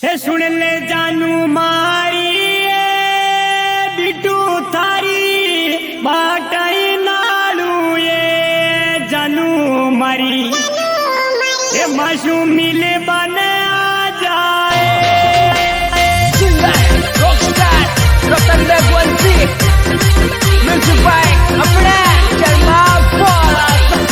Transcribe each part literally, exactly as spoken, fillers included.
हे सुन ले जानू मारी बिटू थारी बाटाई नालू ये जानू मारी ये माशू मिले बने आ जाए Rockstar, Rockstar Leguanzi Music by अपने चलना बोला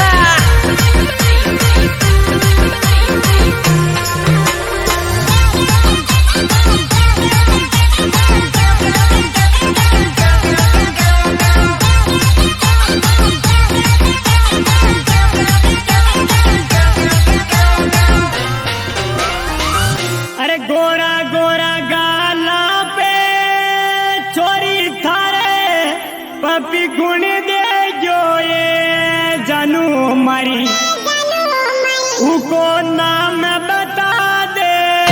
अरे गोरा गोरा गाला पे छोरी थारे पपी गुण दे जो ये जानू मारी उको नाम बता दे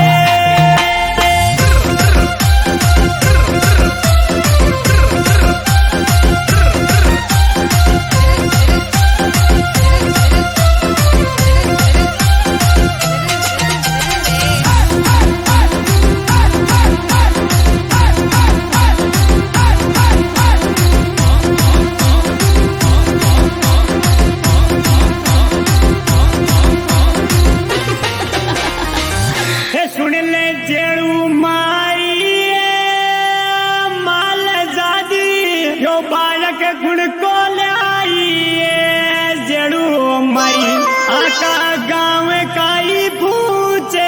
सुन ले जेड़ू मारी माल जादी यो बालक गुण को लाई जेड़ू मारी आका गाँव का ही पूछे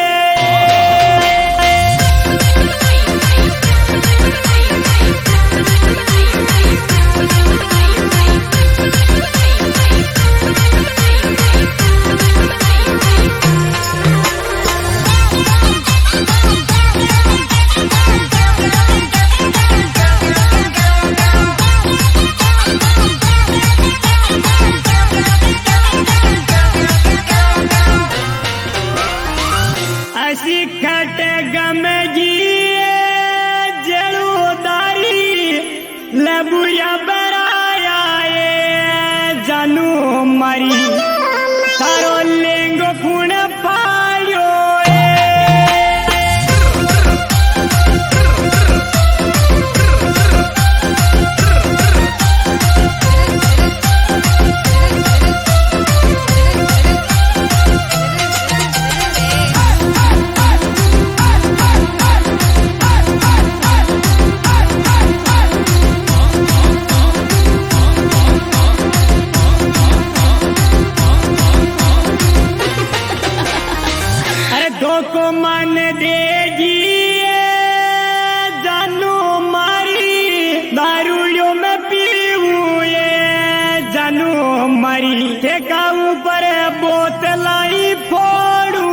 असी खट गमगी जड़ूदारी लबुया बराया ये जानू मारी सारो लेंगो खून पायो को मन देगी जानू मारी दारूड़ियों में पीऊ ये जानू मारी ठेका ऊपर बोतलाई फोड़ू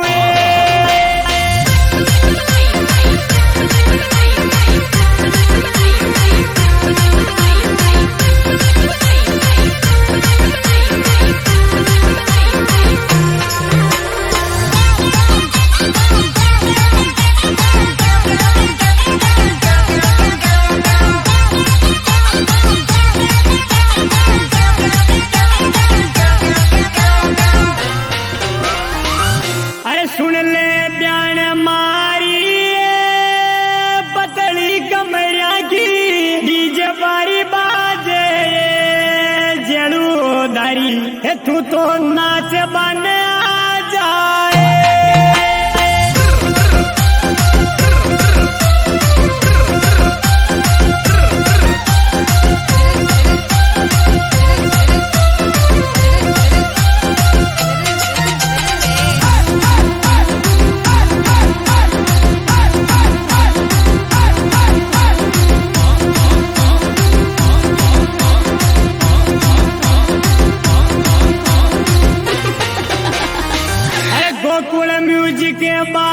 सुन ले ब्यान मारी पतली कमरिया की डीजे बारी बाजे जड़ू दारी तू तो नाच बन आ जाए गोकुल म्यूजिक के बाद